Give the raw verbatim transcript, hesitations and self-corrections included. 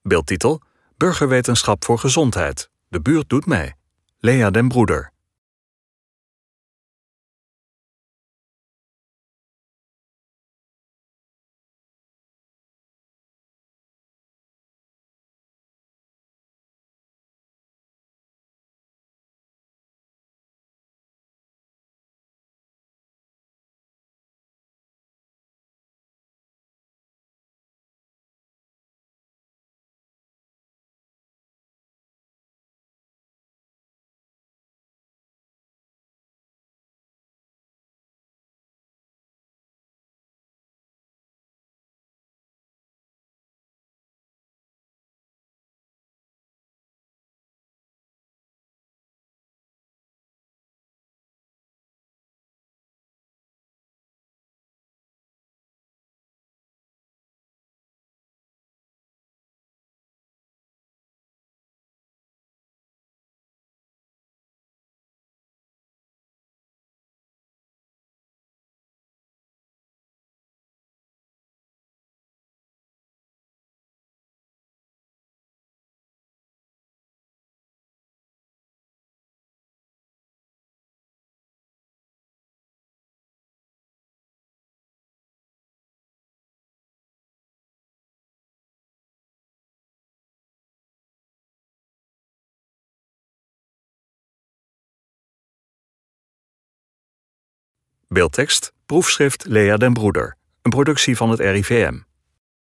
Beeldtitel: Burgerwetenschap voor gezondheid. De buurt doet mee. Lea den Broeder. Beeldtekst: proefschrift Lea den Broeder. Een productie van het R I V M.